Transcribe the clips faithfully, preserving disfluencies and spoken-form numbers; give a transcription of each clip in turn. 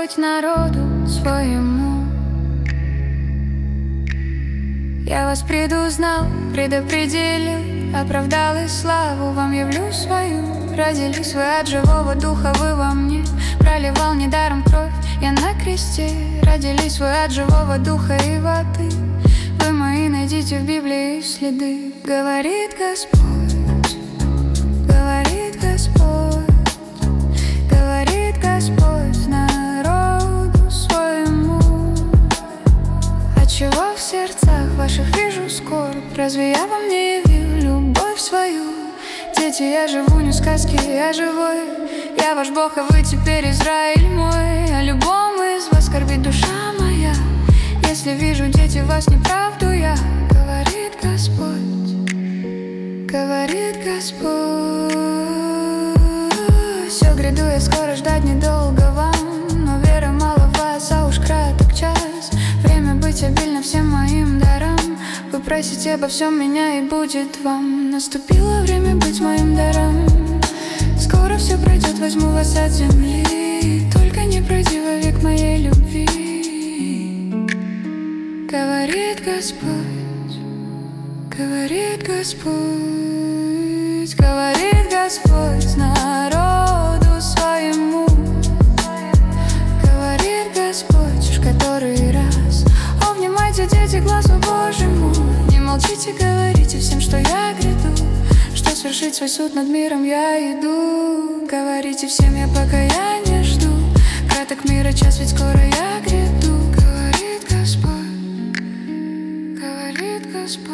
Господь народу своему. Я вас предузнал, предопределил, оправдал и славу вам явлю свою. Родились вы от живого духа, вы во мне, проливал недаром кровь я на кресте. Родились вы от живого духа и воды, вы мои найдите в Библии следы. Говорит Господь, говорит Господь, говорит Господь народу своему. Отчего в сердцах ваших вижу скорбь? Разве я вам не явил любовь свою? Дети, я живу не в сказке, я живой. Я ваш Бог, а вы теперь Израиль мой. О любом из вас скорбит душа моя, если вижу, дети, вас неправду я. Говорит Господь, говорит Господь. Все гряду я скоро, ждать недолго вам, но веры мало в вас, а уж краток час. Время быть обильно всем моим даром. Вы просите обо всем меня, и будет вам. Наступило время быть моим даром. Скоро все пройдет, возьму вас от земли, только не пройди вовек моей любви. Говорит Господь, говорит Господь, говорит Господь народу своему. Говорит Господь уж который раз. О, внимайте, дети, глазу Божьему. Не молчите, говорите всем, что я гряду, что свершить свой суд над миром я иду. Говорите всем я, пока я не жду, краток мира час, ведь скоро я гряду. Говорит Господь, говорит Господь.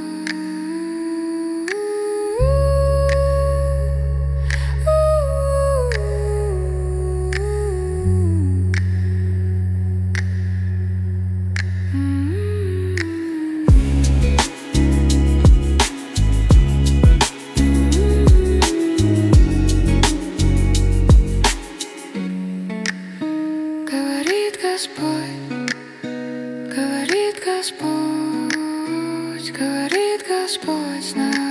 Господь, говорит Господь, говорит Господь.